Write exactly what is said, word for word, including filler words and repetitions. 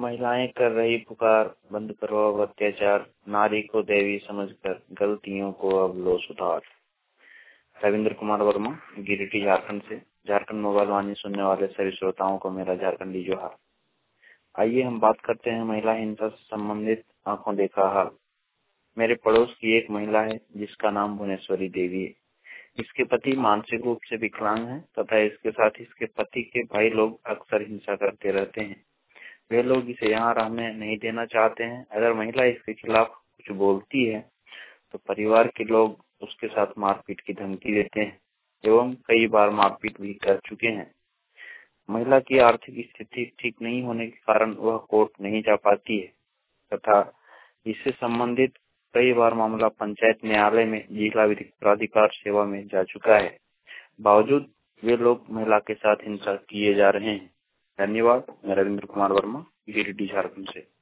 महिलाएं कर रही पुकार, बंद करो अब अत्याचार, नारी को देवी समझकर गलतियों को अब लो सुधार। रविंद्र कुमार वर्मा, गिरिडीह, झारखंड से। झारखंड मोबाइल वाणी सुनने वाले सभी श्रोताओं को मेरा झारखंडी जोहार। आइए हम बात करते हैं महिला हिंसा से संबंधित आंखों देखा हाल। मेरे पड़ोस की एक महिला है जिसका नाम भुवनेश्वरी देवी है। इसके पति मानसिक रूप से विकलांग हैं तथा इसके साथ इसके पति के भाई लोग अक्सर हिंसा करते रहते हैं। वे लोग इसे यहाँ रहने नहीं देना चाहते हैं। अगर महिला इसके खिलाफ कुछ बोलती है तो परिवार के लोग उसके साथ मारपीट की धमकी देते हैं एवं कई बार मारपीट भी कर चुके हैं। महिला की आर्थिक स्थिति ठीक नहीं होने के कारण वह कोर्ट नहीं जा पाती है तथा इससे संबंधित कई बार मामला पंचायत न्यायालय में जिला विधिक प्राधिकार सेवा में जा चुका है। बावजूद वे लोग महिला के साथ हिंसा किए जा रहे हैं। धन्यवाद। मैं रविंद्र कुमार वर्मा, गिरिडीह, झारखंड से।